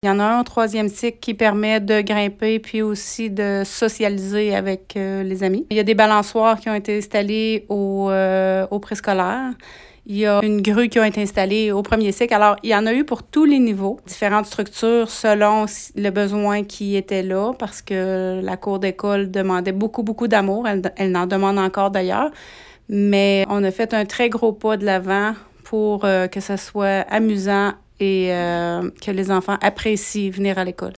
Il y en a un au troisième cycle qui permet de grimper puis aussi de socialiser avec les amis. Il y a des balançoires qui ont été installés au préscolaire. Il y a une grue qui a été installée au premier cycle. Alors, il y en a eu pour tous les niveaux, différentes structures selon le besoin qui était là, parce que la cour d'école demandait beaucoup, beaucoup d'amour. Elle en demande encore d'ailleurs. Mais on a fait un très gros pas de l'avant pour que ça soit amusant et que les enfants apprécient venir à l'école.